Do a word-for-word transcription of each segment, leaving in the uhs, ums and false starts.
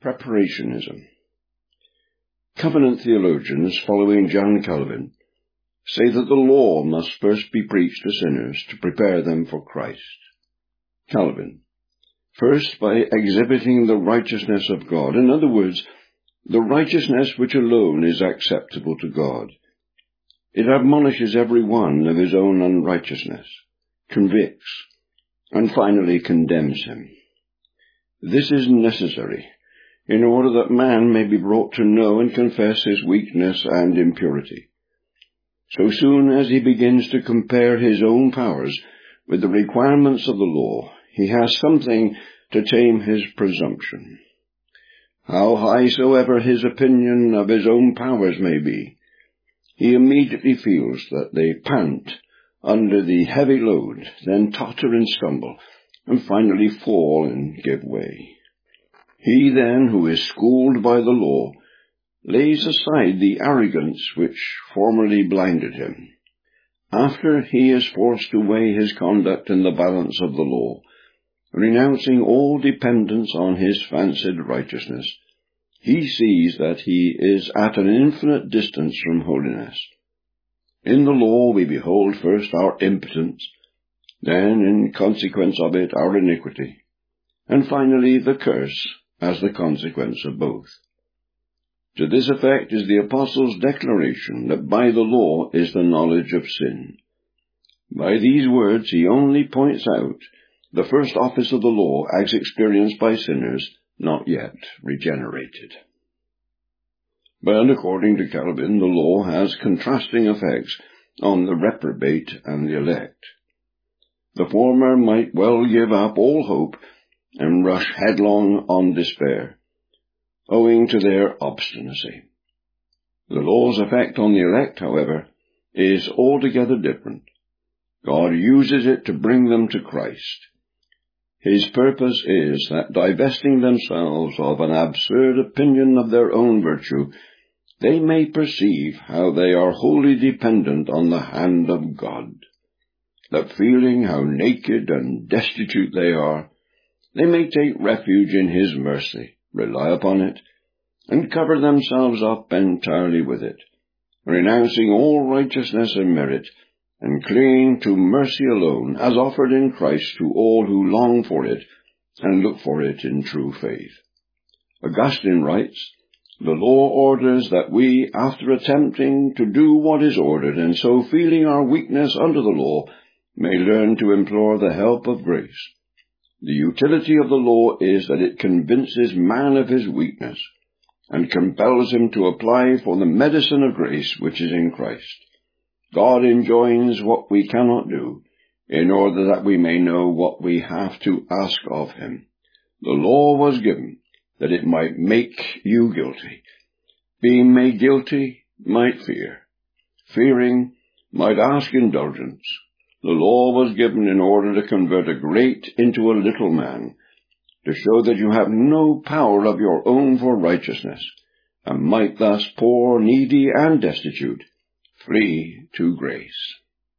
Preparationism. Covenant theologians following John Calvin say that the law must first be preached to sinners to prepare them for Christ. Calvin. First, by exhibiting the righteousness of God, in other words, the righteousness which alone is acceptable to God. It admonishes every one of his own unrighteousness, convicts, and finally condemns him. This is necessary in order that man may be brought to know and confess his weakness and impurity. So soon as he begins to compare his own powers with the requirements of the law, he has something to tame his presumption. How high soever his opinion of his own powers may be, he immediately feels that they pant under the heavy load, then totter and stumble, and finally fall and give way. He then, who is schooled by the law, lays aside the arrogance which formerly blinded him. After he is forced to weigh his conduct in the balance of the law, renouncing all dependence on his fancied righteousness, he sees that he is at an infinite distance from holiness. In the law we behold first our impotence, then, in consequence of it, our iniquity, and finally the curse as the consequence of both. To this effect is the Apostle's declaration that by the law is the knowledge of sin. By these words he only points out the first office of the law as experienced by sinners not yet regenerated. But according to Calvin, the law has contrasting effects on the reprobate and the elect. The former might well give up all hope and rush headlong on despair, owing to their obstinacy. The law's effect on the elect, however, is altogether different. God uses it to bring them to Christ. His purpose is that, divesting themselves of an absurd opinion of their own virtue, they may perceive how they are wholly dependent on the hand of God, that feeling how naked and destitute they are, they may take refuge in his mercy, rely upon it, and cover themselves up entirely with it, renouncing all righteousness and merit, and clinging to mercy alone, as offered in Christ to all who long for it and look for it in true faith. Augustine writes, "The law orders that we, after attempting to do what is ordered, and so feeling our weakness under the law, may learn to implore the help of grace. The utility of the law is that it convinces man of his weakness, and compels him to apply for the medicine of grace which is in Christ. God enjoins what we cannot do, in order that we may know what we have to ask of him. The law was given that it might make you guilty. Being made guilty, might fear. Fearing, might ask indulgence. The law was given in order to convert a great into a little man, to show that you have no power of your own for righteousness, and might thus, poor, needy, and destitute, flee to grace."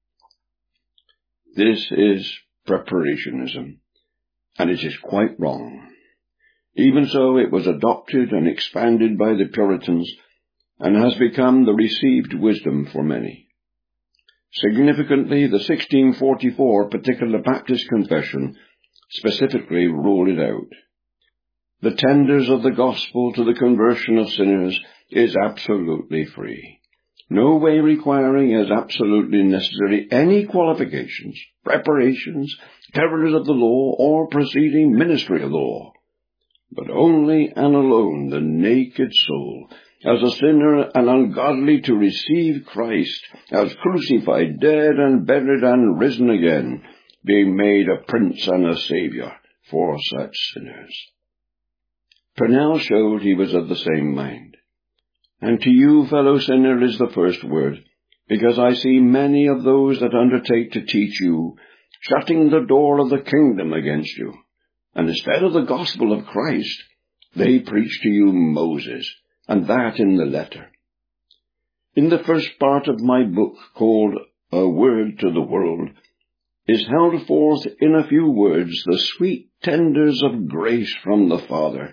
This is preparationism, and it is quite wrong. Even so, it was adopted and expanded by the Puritans, and has become the received wisdom for many. Significantly, the sixteen forty-four Particular Baptist Confession specifically ruled it out. The tenders of the gospel to the conversion of sinners is absolutely free, no way requiring as absolutely necessary any qualifications, preparations, terrors of the law, or preceding ministry of the law, but only and alone the naked soul, as a sinner and ungodly, to receive Christ as crucified, dead and buried and risen again, being made a Prince and a Saviour for such sinners. Purnell showed he was of the same mind. And to you, fellow sinner, is the first word, because I see many of those that undertake to teach you, shutting the door of the kingdom against you, and instead of the gospel of Christ, they preach to you Moses, and that in the letter. In the first part of my book, called A Word to the World, is held forth in a few words the sweet tenders of grace from the Father,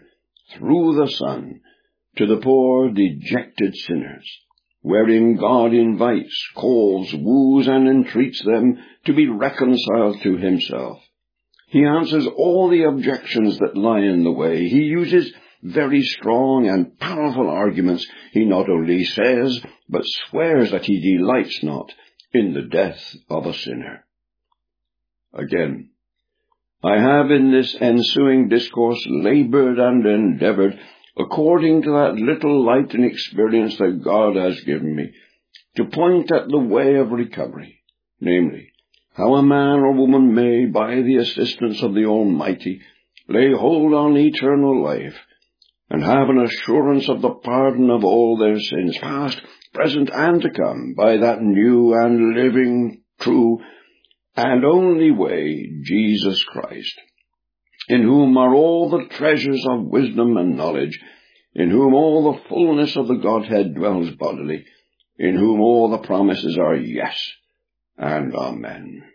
through the Son, to the poor dejected sinners, wherein God invites, calls, woos, and entreats them to be reconciled to himself. He answers all the objections that lie in the way. He uses very strong and powerful arguments. He not only says, but swears that he delights not in the death of a sinner. Again, I have in this ensuing discourse labored and endeavored, according to that little light and experience that God has given me, to point at the way of recovery, namely, how a man or woman may, by the assistance of the Almighty, lay hold on eternal life, and have an assurance of the pardon of all their sins, past, present, and to come, by that new and living, true, and only way, Jesus Christ, in whom are all the treasures of wisdom and knowledge, in whom all the fullness of the Godhead dwells bodily, in whom all the promises are yes and amen.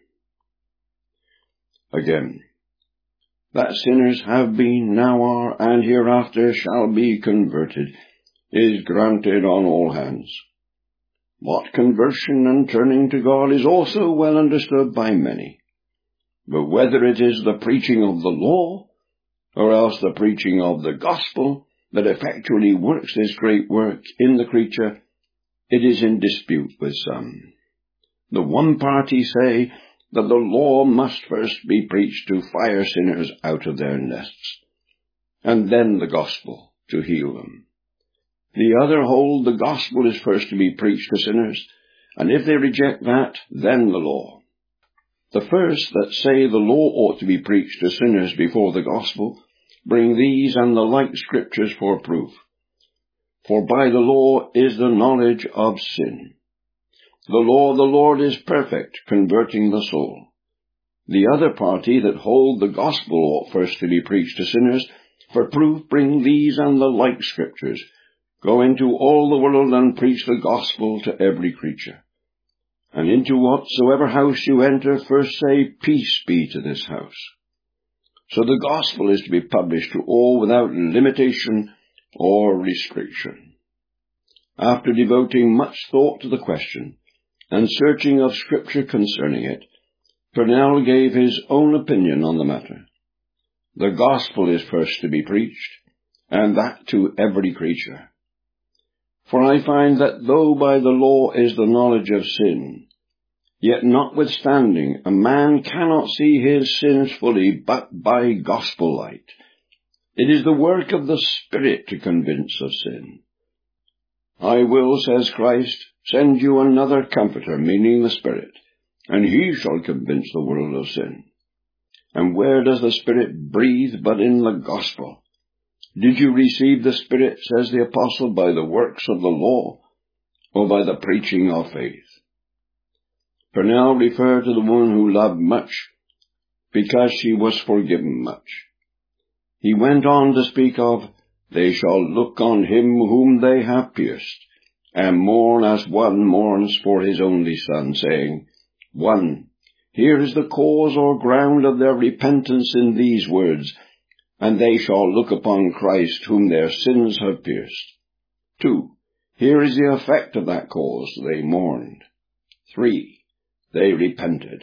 Again, that sinners have been, now are, and hereafter shall be converted, is granted on all hands. What conversion and turning to God is also well understood by many. But whether it is the preaching of the law, or else the preaching of the gospel, that effectually works this great work in the creature, it is in dispute with some. The one party say that the law must first be preached to fire sinners out of their nests, and then the gospel to heal them. The other hold the gospel is first to be preached to sinners, and if they reject that, then the law. The first that say the law ought to be preached to sinners before the gospel bring these and the like scriptures for proof. For by the law is the knowledge of sin. The law of the Lord is perfect, converting the soul. The other party that hold the gospel ought first to be preached to sinners, for proof bring these and the like scriptures. Go into all the world and preach the gospel to every creature. And into whatsoever house you enter, first say, Peace be to this house. So the gospel is to be published to all without limitation or restriction. After devoting much thought to the question, and searching of Scripture concerning it, Purnell gave his own opinion on the matter. The gospel is first to be preached, and that to every creature. For I find that though by the law is the knowledge of sin, yet notwithstanding a man cannot see his sins fully but by gospel light. It is the work of the Spirit to convince of sin. I will, says Christ, send you another Comforter, meaning the Spirit, and he shall convince the world of sin. And where does the Spirit breathe but in the gospel? Did you receive the Spirit, says the Apostle, by the works of the law, or by the preaching of faith? Purnell referred to the woman who loved much, because she was forgiven much. He went on to speak of, They shall look on him whom they have pierced, and mourn as one mourns for his only son, saying, One, here is the cause or ground of their repentance in these words, and they shall look upon Christ whom their sins have pierced. Two, here is the effect of that cause, they mourned. Three, they repented.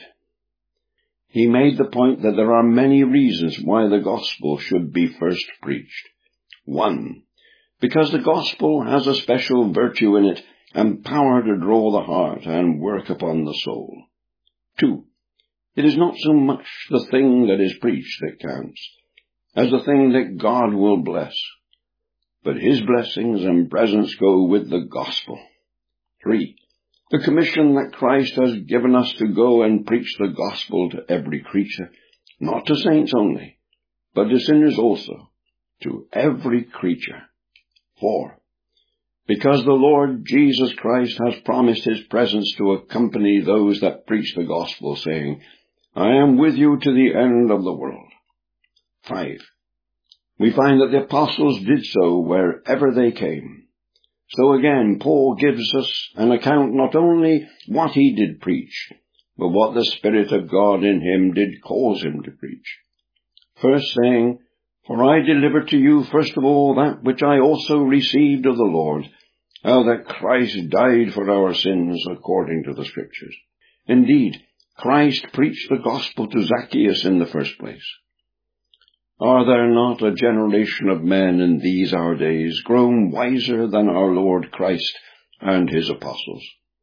He made the point that there are many reasons why the gospel should be first preached. One, because the gospel has a special virtue in it and power to draw the heart and work upon the soul. Two, it is not so much the thing that is preached that counts, as the thing that God will bless, but his blessings and presence go with the gospel. Three, the commission that Christ has given us to go and preach the gospel to every creature, not to saints only, but to sinners also, to every creature. Four, because the Lord Jesus Christ has promised his presence to accompany those that preach the gospel, saying, I am with you to the end of the world. Five, we find that the apostles did so wherever they came. So again, Paul gives us an account not only what he did preach, but what the Spirit of God in him did cause him to preach. First saying, For I delivered to you first of all that which I also received of the Lord, how that Christ died for our sins according to the Scriptures. Indeed, Christ preached the gospel to Zacchaeus in the first place. Are there not a generation of men in these our days grown wiser than our Lord Christ and his apostles?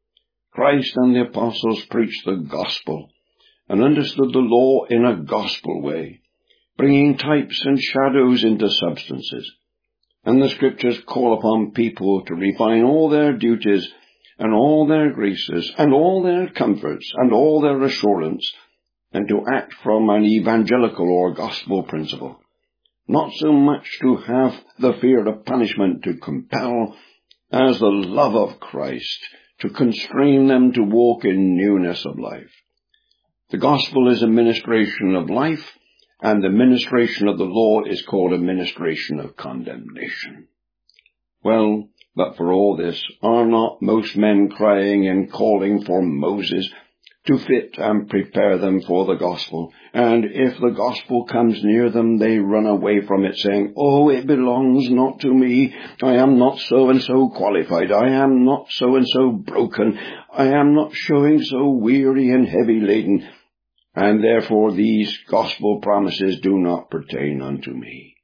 Christ and the apostles preached the gospel and understood the law in a gospel way, bringing types and shadows into substances. And the Scriptures call upon people to refine all their duties and all their graces and all their comforts and all their assurance, and to act from an evangelical or gospel principle, not so much to have the fear of punishment to compel, as the love of Christ to constrain them to walk in newness of life. The gospel is a ministration of life, and the ministration of the law is called a ministration of condemnation. Well, but for all this, are not most men crying and calling for Moses to fit and prepare them for the gospel? And if the gospel comes near them, they run away from it, saying, "Oh, it belongs not to me. I am not so-and-so qualified. I am not so-and-so broken. I am not showing so weary and heavy laden. And therefore these gospel promises do not pertain unto me."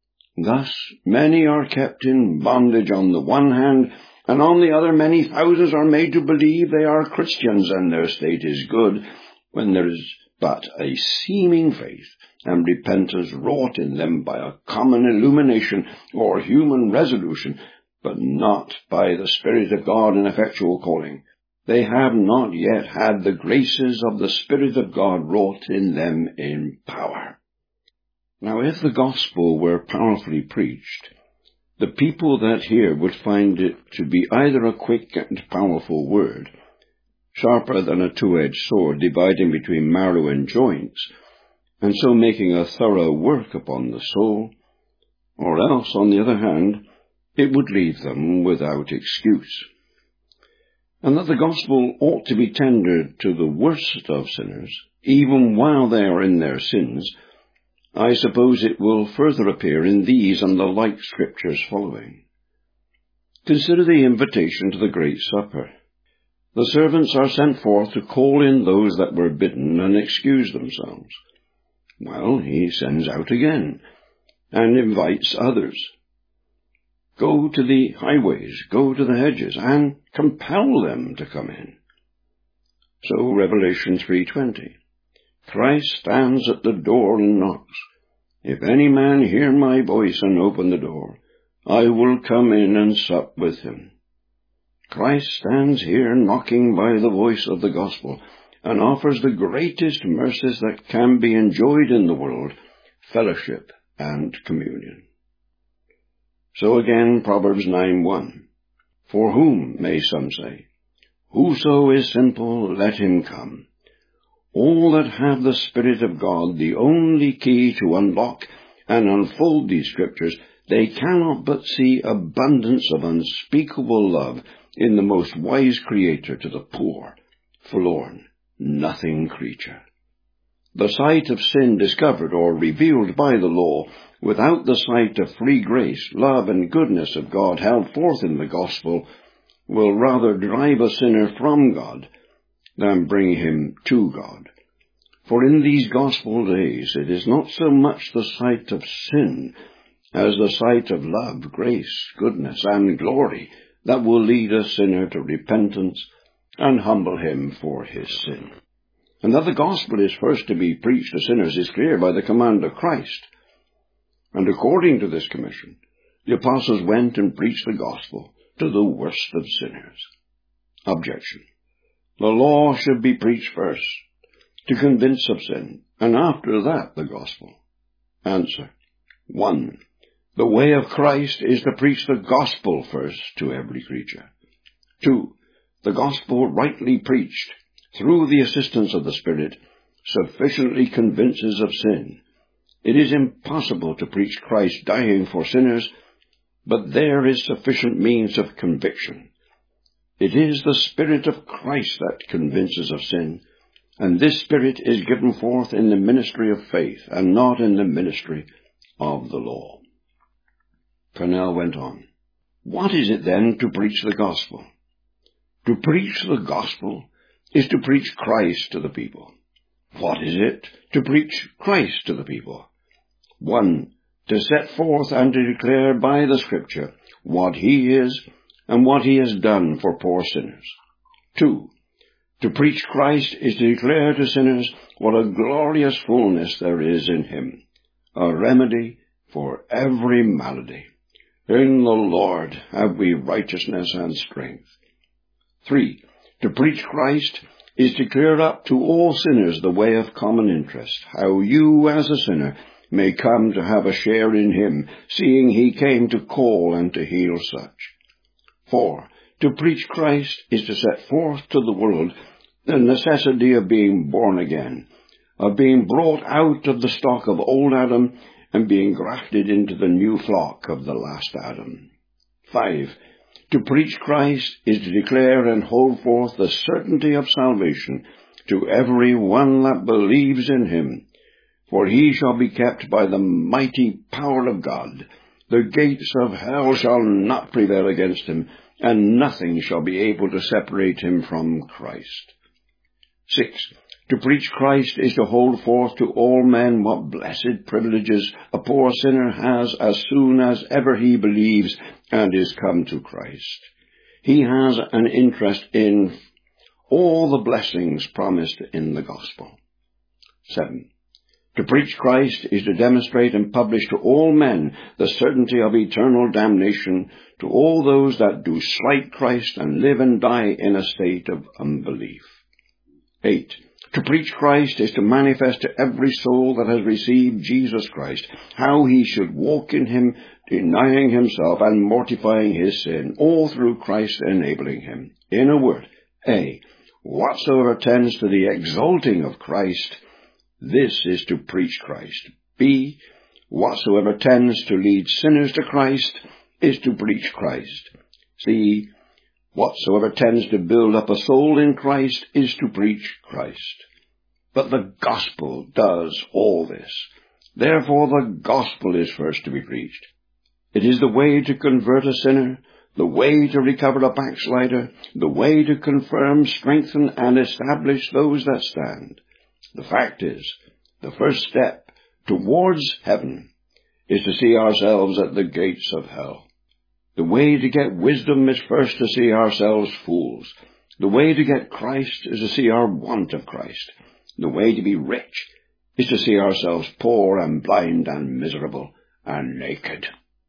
Thus many are kept in bondage on the one hand, and on the other many thousands are made to believe they are Christians and their state is good, when there is but a seeming faith and repentance wrought in them by a common illumination or human resolution, but not by the Spirit of God in effectual calling. They have not yet had the graces of the Spirit of God wrought in them in power. Now, if the gospel were powerfully preached, the people that hear would find it to be either a quick and powerful word, sharper than a two-edged sword, dividing between marrow and joints, and so making a thorough work upon the soul, or else, on the other hand, it would leave them without excuse. And that the gospel ought to be tendered to the worst of sinners, even while they are in their sins, I suppose it will further appear in these and the like Scriptures following. Consider the invitation to the great supper. The servants are sent forth to call in those that were bidden and excuse themselves. Well, he sends out again, and invites others. Go to the highways, go to the hedges, and compel them to come in. So Revelation three twenty. Christ stands at the door and knocks. If any man hear my voice and open the door, I will come in and sup with him. Christ stands here knocking by the voice of the gospel, and offers the greatest mercies that can be enjoyed in the world, fellowship and communion. So again, Proverbs nine one. For whom, may some say, whoso is simple, let him come. All that have the Spirit of God, the only key to unlock and unfold these Scriptures, they cannot but see abundance of unspeakable love in the most wise Creator to the poor, forlorn, nothing creature. The sight of sin discovered or revealed by the law, without the sight of free grace, love, and goodness of God held forth in the gospel, will rather drive a sinner from God than bring him to God. For in these gospel days it is not so much the sight of sin as the sight of love, grace, goodness, and glory that will lead a sinner to repentance and humble him for his sin. And that the gospel is first to be preached to sinners is clear by the command of Christ. And according to this commission, the apostles went and preached the gospel to the worst of sinners. Objection. The law should be preached first, to convince of sin, and after that the gospel. Answer. One. The way of Christ is to preach the gospel first to every creature. Two. The gospel rightly preached, through the assistance of the Spirit, sufficiently convinces of sin. It is impossible to preach Christ dying for sinners, but there is sufficient means of conviction. It is the Spirit of Christ that convinces of sin, and this Spirit is given forth in the ministry of faith, and not in the ministry of the law. Purnell went on. What is it then to preach the gospel? To preach the gospel is to preach Christ to the people. What is it to preach Christ to the people? One, to set forth and to declare by the Scripture what he is and what he has done for poor sinners. Two, to preach Christ is to declare to sinners what a glorious fullness there is in him, a remedy for every malady. In the Lord have we righteousness and strength. Three, to preach Christ is to clear up to all sinners the way of common interest, how you as a sinner may come to have a share in him, seeing he came to call and to heal such. Four, to preach Christ is to set forth to the world the necessity of being born again, of being brought out of the stock of old Adam and being grafted into the new flock of the last Adam. Five, to preach Christ is to declare and hold forth the certainty of salvation to every one that believes in him, for he shall be kept by the mighty power of God. The gates of hell shall not prevail against him, and nothing shall be able to separate him from Christ. Six, to preach Christ is to hold forth to all men what blessed privileges a poor sinner has as soon as ever he believes and is come to Christ. He has an interest in all the blessings promised in the gospel. Seven, to preach Christ is to demonstrate and publish to all men the certainty of eternal damnation to all those that do slight Christ and live and die in a state of unbelief. Eight, to preach Christ is to manifest to every soul that has received Jesus Christ how he should walk in him, denying himself and mortifying his sin, all through Christ enabling him. In a word, A, whatsoever tends to the exalting of Christ, this is to preach Christ. B, whatsoever tends to lead sinners to Christ is to preach Christ. C, whatsoever tends to build up a soul in Christ is to preach Christ. But the gospel does all this. Therefore the gospel is first to be preached. It is the way to convert a sinner, the way to recover a backslider, the way to confirm, strengthen, and establish those that stand. The fact is, the first step towards heaven is to see ourselves at the gates of hell. The way to get wisdom is first to see ourselves fools. The way to get Christ is to see our want of Christ. The way to be rich is to see ourselves poor and blind and miserable and naked.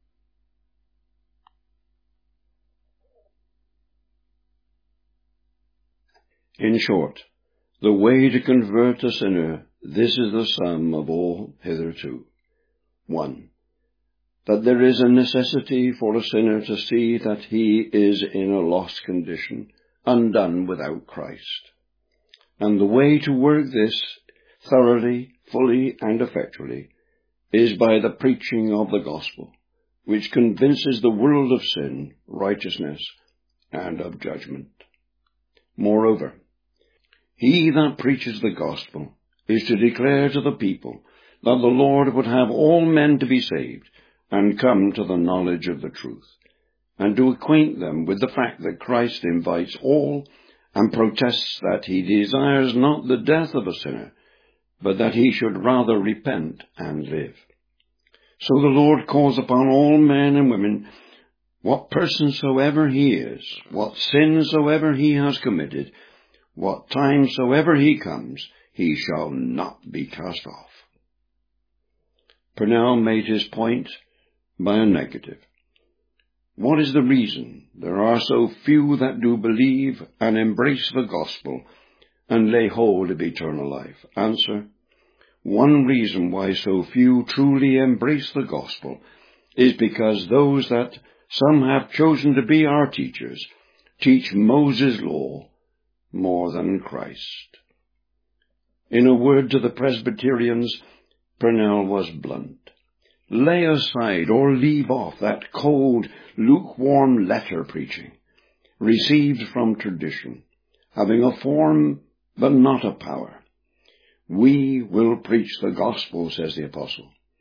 In short, the way to convert a sinner, this is the sum of all hitherto. One, that there is a necessity for a sinner to see that he is in a lost condition, undone without Christ. And the way to work this thoroughly, fully, and effectually is by the preaching of the gospel, which convinces the world of sin, righteousness, and of judgment. Moreover, he that preaches the gospel is to declare to the people that the Lord would have all men to be saved and come to the knowledge of the truth, and to acquaint them with the fact that Christ invites all and protests that he desires not the death of a sinner, but that he should rather repent and live. So the Lord calls upon all men and women, what person soever he is, what sin soever he has committed, what time soever he comes, he shall not be cast off. Purnell made his point by a negative. What is the reason there are so few that do believe and embrace the gospel and lay hold of eternal life? Answer, one reason why so few truly embrace the gospel is because those that some have chosen to be our teachers teach Moses' law more than Christ. In a word to the Presbyterians, Purnell was blunt. Lay aside or leave off that cold, lukewarm letter preaching, received from tradition, having a form but not a power. We will preach the gospel, says the apostle.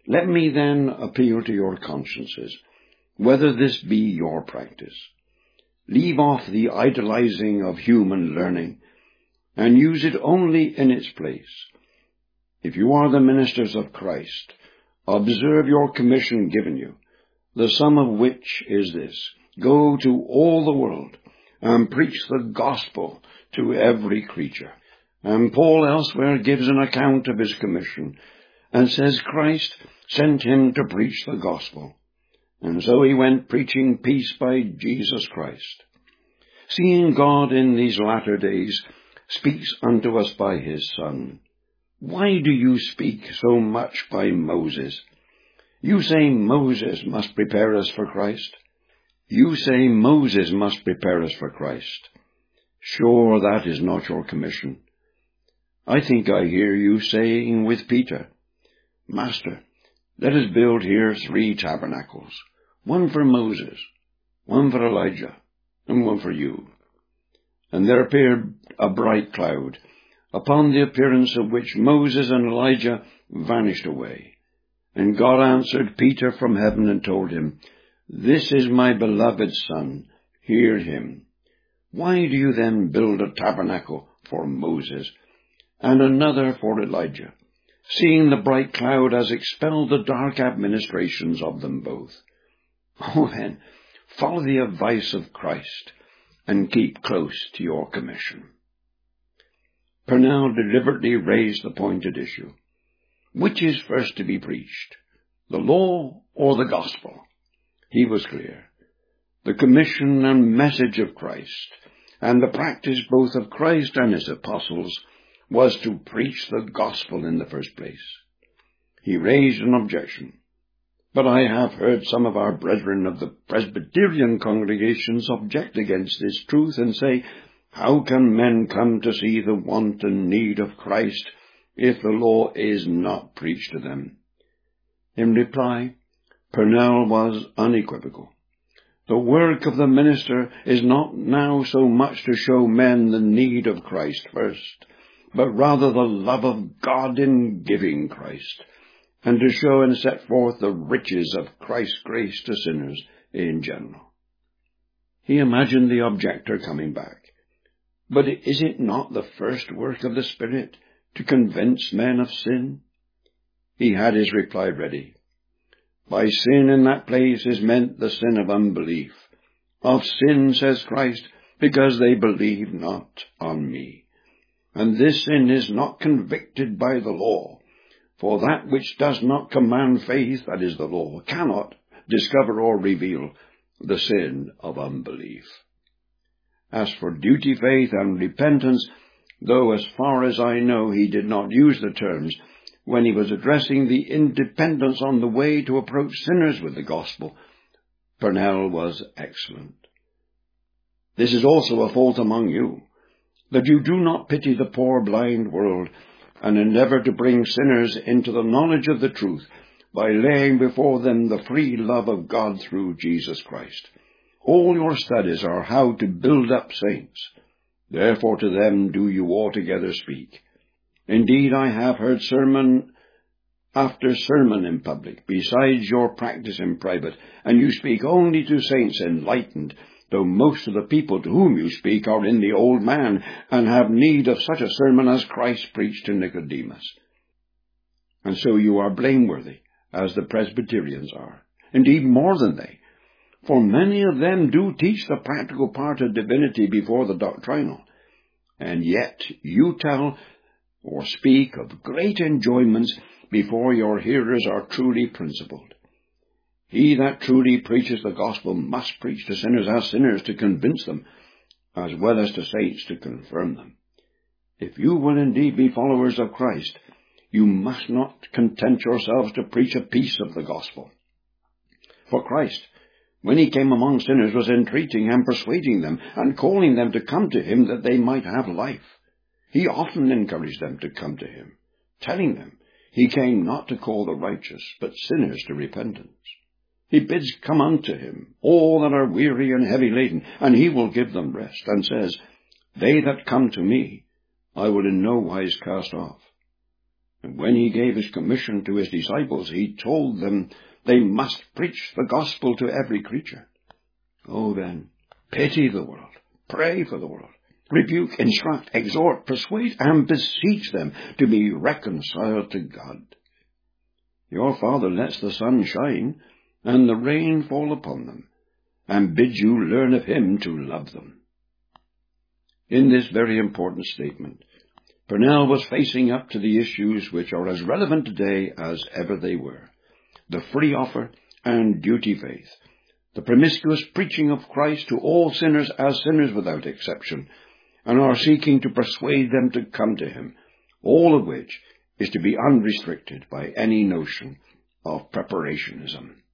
Let me then appeal to your consciences, whether this be your practice. Leave off the idolizing of human learning, and use it only in its place. If you are the ministers of Christ, observe your commission given you, the sum of which is this: go to all the world, and preach the gospel to every creature. And Paul elsewhere gives an account of his commission, and says Christ sent him to preach the gospel. And so he went preaching peace by Jesus Christ. Seeing God in these latter days speaks unto us by his Son, why do you speak so much by Moses? You say Moses must prepare us for Christ. You say Moses must prepare us for Christ. Sure, that is not your commission. I think I hear you saying with Peter, Master, let us build here three tabernacles, one for Moses, one for Elijah, and one for you. And there appeared a bright cloud, upon the appearance of which Moses and Elijah vanished away. And God answered Peter from heaven and told him, This is my beloved Son, hear him. Why do you then build a tabernacle for Moses, and another for Elijah, seeing the bright cloud has expelled the dark administrations of them both? Oh, then, follow the advice of Christ, and keep close to your commission. Purnell deliberately raised the pointed issue. Which is first to be preached, the law or the gospel? He was clear. The commission and message of Christ, and the practice both of Christ and his apostles, was to preach the gospel in the first place. He raised an objection. But I have heard some of our brethren of the Presbyterian congregations object against this truth and say, how can men come to see the want and need of Christ if the law is not preached to them? In reply, Purnell was unequivocal. The work of the minister is not now so much to show men the need of Christ first, but rather the love of God in giving Christ, and to show and set forth the riches of Christ's grace to sinners in general. He imagined the objector coming back. But is it not the first work of the Spirit to convince men of sin? He had his reply ready. By sin in that place is meant the sin of unbelief. Of sin, says Christ, because they believe not on me. And this sin is not convicted by the law, for that which does not command faith, that is the law, cannot discover or reveal the sin of unbelief. As for duty, faith, and repentance, though as far as I know he did not use the terms, when he was addressing the independence on the way to approach sinners with the gospel, Purnell was excellent. This is also a fault among you, that you do not pity the poor blind world, and endeavor to bring sinners into the knowledge of the truth by laying before them the free love of God through Jesus Christ. All your studies are how to build up saints. Therefore to them do you altogether speak. Indeed, I have heard sermon after sermon in public, besides your practice in private, and you speak only to saints enlightened, though most of the people to whom you speak are in the old man, and have need of such a sermon as Christ preached to Nicodemus. And so you are blameworthy, as the Presbyterians are, indeed more than they. For many of them do teach the practical part of divinity before the doctrinal, and yet you tell or speak of great enjoyments before your hearers are truly principled. He that truly preaches the gospel must preach to sinners as sinners to convince them, as well as to saints to confirm them. If you will indeed be followers of Christ, you must not content yourselves to preach a piece of the gospel. For Christ, when he came among sinners, was entreating and persuading them, and calling them to come to him that they might have life. He often encouraged them to come to him, telling them he came not to call the righteous, but sinners to repentance. He bids come unto him all that are weary and heavy laden, and he will give them rest, and says, They that come to me, I will in no wise cast off. And when he gave his commission to his disciples, he told them they must preach the gospel to every creature. Oh then, pity the world, pray for the world, rebuke, instruct, exhort, persuade, and beseech them to be reconciled to God. Your Father lets the sun shine and the rain fall upon them, and bids you learn of him to love them. In this very important statement, Purnell was facing up to the issues which are as relevant today as ever they were: the free offer and duty faith, the promiscuous preaching of Christ to all sinners as sinners without exception, and our seeking to persuade them to come to him, all of which is to be unrestricted by any notion of preparationism.